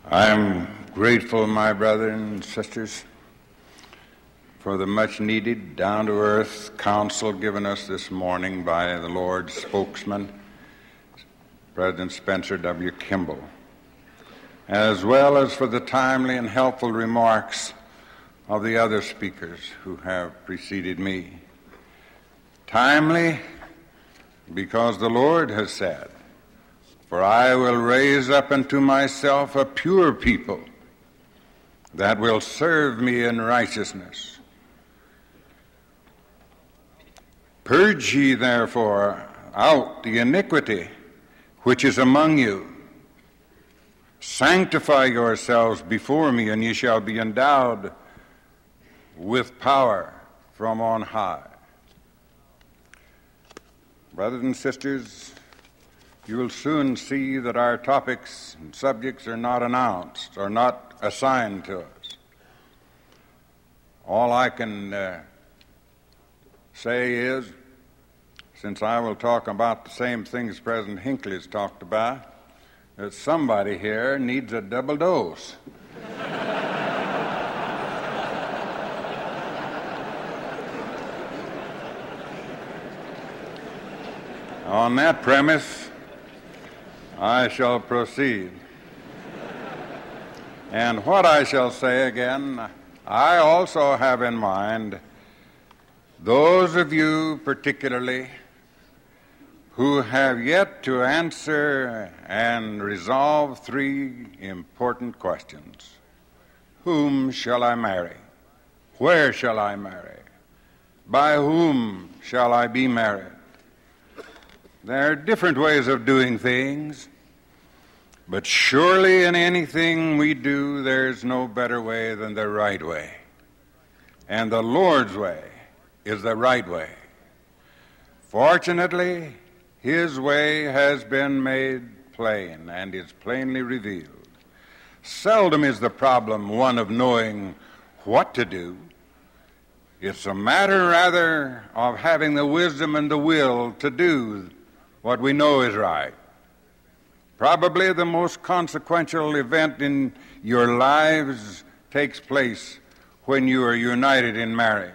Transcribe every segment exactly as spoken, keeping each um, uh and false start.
I am grateful, my brothers and sisters, for the much-needed, down-to-earth counsel given us this morning by the Lord's spokesman, President Spencer W. Kimball, as well as for the timely and helpful remarks of the other speakers who have preceded me. Timely because the Lord has said, "For I will raise up unto myself a pure people that will serve me in righteousness. Purge ye therefore out the iniquity which is among you. Sanctify yourselves before me, and ye shall be endowed with power from on high." Brothers and sisters, you will soon see that our topics and subjects are not announced, are not assigned to us. All I can uh, say is, since I will talk about the same things President Hinckley has talked about, that somebody here needs a double dose. On that premise, I shall proceed. And what I shall say again, I also have in mind those of you particularly who have yet to answer and resolve three important questions. Whom shall I marry? Where shall I marry? By whom shall I be married? There are different ways of doing things, but surely in anything we do, there's no better way than the right way. And the Lord's way is the right way. Fortunately, His way has been made plain and is plainly revealed. Seldom is the problem one of knowing what to do. It's a matter rather of having the wisdom and the will to do what we know is right. Probably the most consequential event in your lives takes place when you are united in marriage.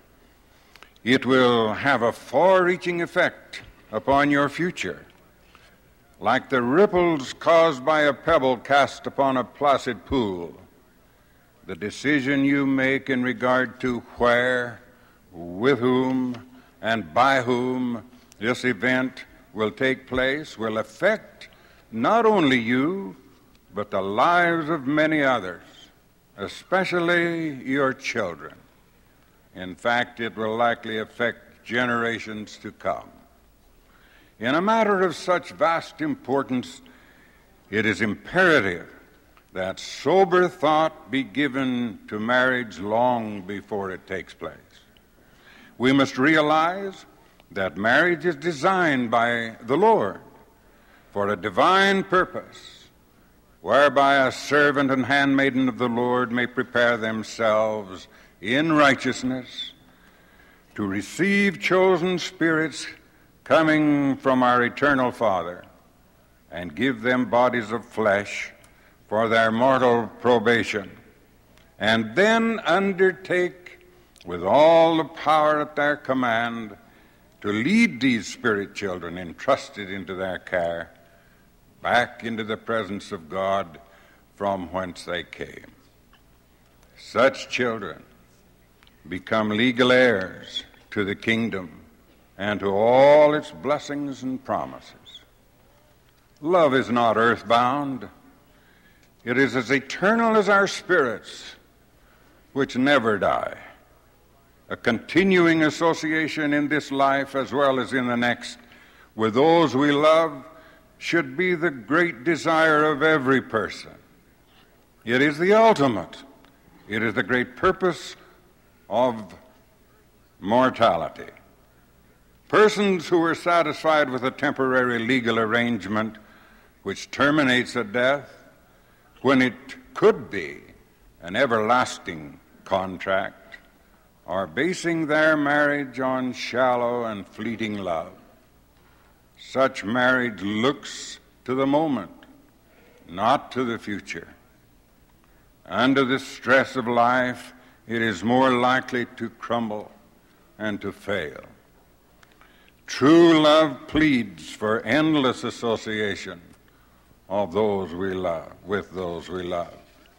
It will have a far-reaching effect upon your future. Like the ripples caused by a pebble cast upon a placid pool, the decision you make in regard to where, with whom, and by whom this event will take place will affect not only you, but the lives of many others, especially your children. In fact, it will likely affect generations to come. In a matter of such vast importance, it is imperative that sober thought be given to marriage long before it takes place. We must realize that marriage is designed by the Lord for a divine purpose, whereby a servant and handmaiden of the Lord may prepare themselves in righteousness to receive chosen spirits coming from our eternal Father, and give them bodies of flesh for their mortal probation, and then undertake with all the power at their command to lead these spirit children entrusted into their care back into the presence of God from whence they came. Such children become legal heirs to the kingdom and to all its blessings and promises. Love is not earthbound. It is as eternal as our spirits, which never die. A continuing association in this life as well as in the next with those we love should be the great desire of every person. It is the ultimate. It is the great purpose of mortality. Persons who are satisfied with a temporary legal arrangement which terminates at death, when it could be an everlasting contract, are basing their marriage on shallow and fleeting love. Such marriage looks to the moment, not to the future. under the stress of life, it is more likely to crumble and to fail. True love pleads for endless association of those we love, with those we love.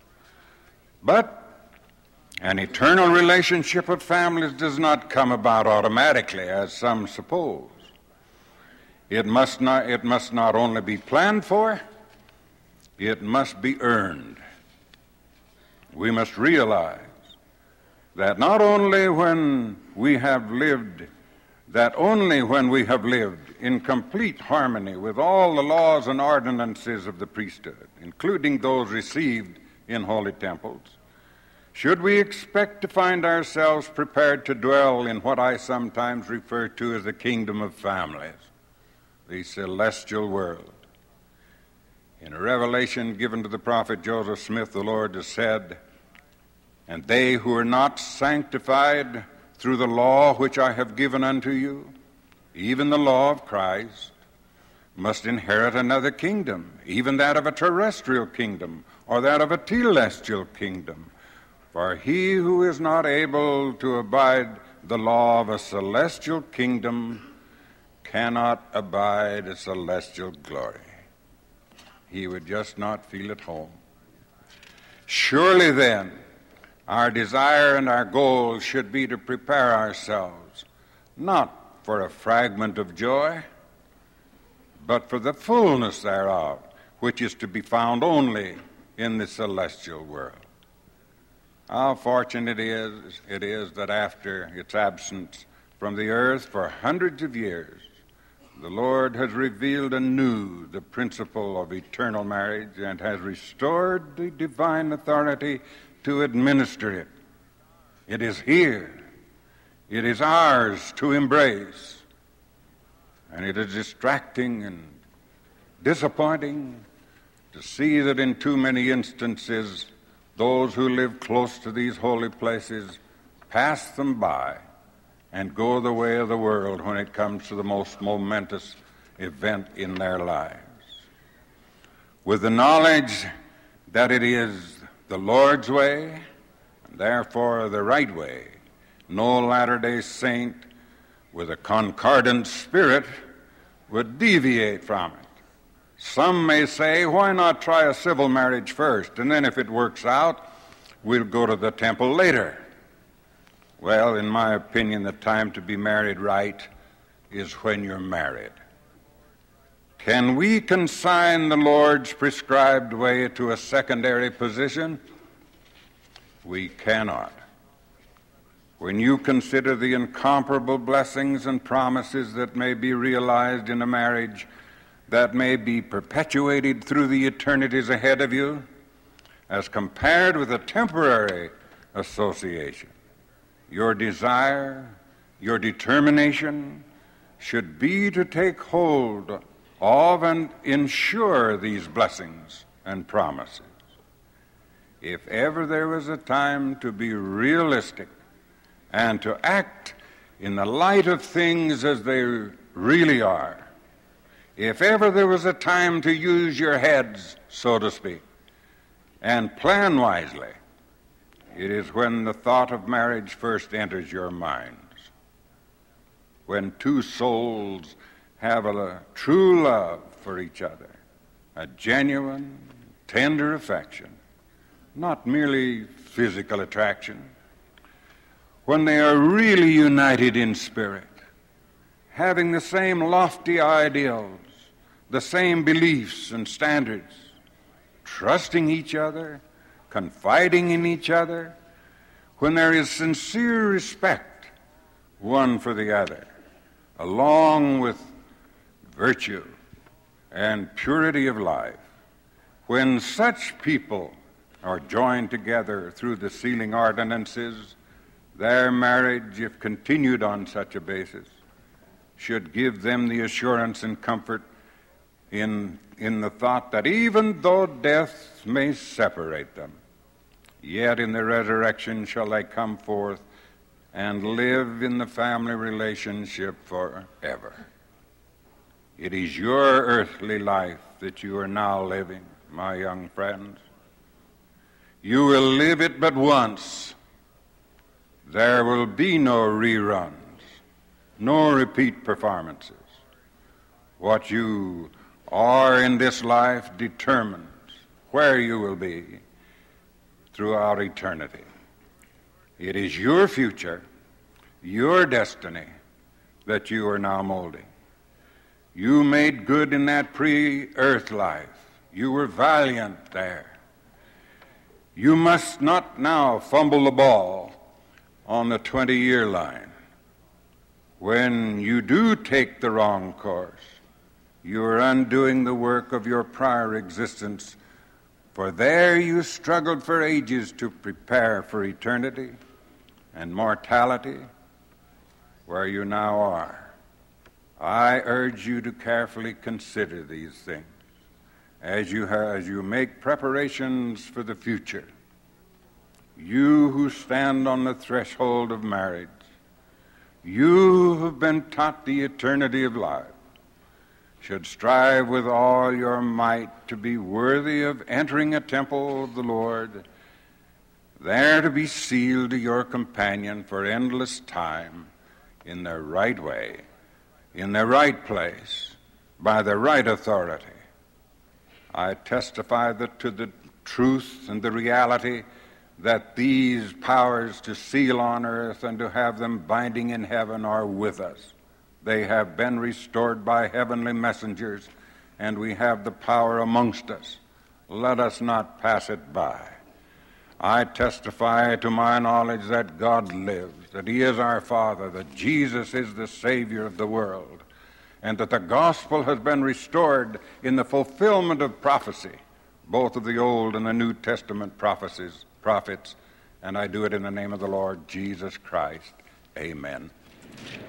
But an eternal relationship of families does not come about automatically, as some suppose. It must not, it must not only be planned for, it must be earned. We must realize that not only when we have lived, that only when we have lived in complete harmony with all the laws and ordinances of the priesthood, including those received in holy temples, should we expect to find ourselves prepared to dwell in what I sometimes refer to as the kingdom of families, the celestial world. In a revelation given to the prophet Joseph Smith, the Lord has said, "And they who are not sanctified through the law which I have given unto you, even the law of Christ, must inherit another kingdom, even that of a terrestrial kingdom, or that of a telestial kingdom. For he who is not able to abide the law of a celestial kingdom cannot abide a celestial glory." He would just not feel at home. Surely then, our desire and our goal should be to prepare ourselves, not for a fragment of joy, but for the fullness thereof, which is to be found only in the celestial world. How fortunate it is, it is that after its absence from the earth for hundreds of years, the Lord has revealed anew the principle of eternal marriage and has restored the divine authority to administer it. It is here. It is ours to embrace. And it is distracting and disappointing to see that in too many instances those who live close to these holy places pass them by and go the way of the world when it comes to the most momentous event in their lives. With the knowledge that it is the Lord's way, and therefore the right way, no Latter-day Saint with a concordant spirit would deviate from it. Some may say, why not try a civil marriage first, and then if it works out, we'll go to the temple later. Well, in my opinion, the time to be married right is when you're married. Can we consign the Lord's prescribed way to a secondary position? We cannot. When you consider the incomparable blessings and promises that may be realized in a marriage that may be perpetuated through the eternities ahead of you, as compared with a temporary association, your desire, your determination should be to take hold of and ensure these blessings and promises. If ever there was a time to be realistic and to act in the light of things as they really are, if ever there was a time to use your heads, so to speak, and plan wisely, it is when the thought of marriage first enters your minds. When two souls have a true love for each other, a genuine, tender affection, not merely physical attraction. When they are really united in spirit, having the same lofty ideals, the same beliefs and standards, trusting each other, confiding in each other, when there is sincere respect one for the other, along with virtue and purity of life, when such people are joined together through the sealing ordinances, their marriage, if continued on such a basis, should give them the assurance and comfort in, in the thought that even though death may separate them, yet in the resurrection shall they come forth and live in the family relationship forever. It is your earthly life that you are now living, my young friends. You will live it but once. There will be no reruns, no repeat performances. What you are in this life determines where you will be throughout eternity. It is your future, your destiny, that you are now molding. You made good in that pre-earth life. You were valiant there. You must not now fumble the ball on the twenty-year line. When you do take the wrong course, you are undoing the work of your prior existence, for there you struggled for ages to prepare for eternity and mortality, where you now are. I urge you to carefully consider these things as you, as you make preparations for the future. You who stand on the threshold of marriage, you who have been taught the eternity of life, should strive with all your might to be worthy of entering a temple of the Lord, there to be sealed to your companion for endless time in the right way, in the right place, by the right authority. I testify that to the truth and the reality that these powers to seal on earth and to have them binding in heaven are with us. They have been restored by heavenly messengers, and we have the power amongst us. Let us not pass it by. I testify to my knowledge that God lives, that He is our Father, that Jesus is the Savior of the world, and that the gospel has been restored in the fulfillment of prophecy, both of the Old and the New Testament prophecies, prophets, and I do it in the name of the Lord Jesus Christ. Amen.